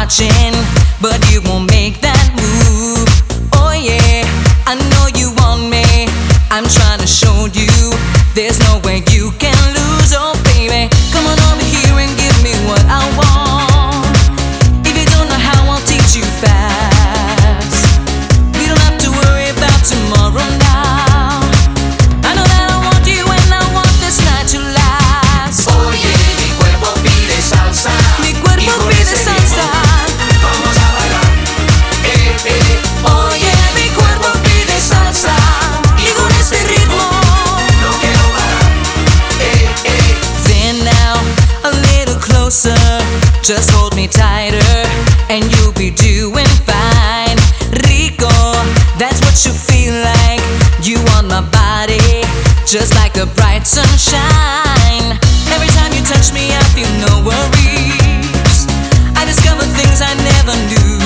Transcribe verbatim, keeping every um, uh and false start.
watching, but you won't make that move. Oh yeah, I know you want me. I'm trying to show you there's no way you can lose. Oh baby, come on over here and give me what I want. If you don't know how, I'll teach you fast. We don't have to worry about tomorrow now. I know that I want you and I want this night to last. Oye, mi cuerpo pide salsa. Mi cuerpo pide salsa. Vamos a bailar. Eh, eh. Oye, mi cuerpo pide salsa. Y con este ritmo No quiero parar. Eh, eh. then now, a little closer. Just hold me tighter and you'll be doing fine. Rico, that's what you feel like. You want my body, just like a bright sunshine. Every time you touch me, I feel no worries. I discover things I never knew.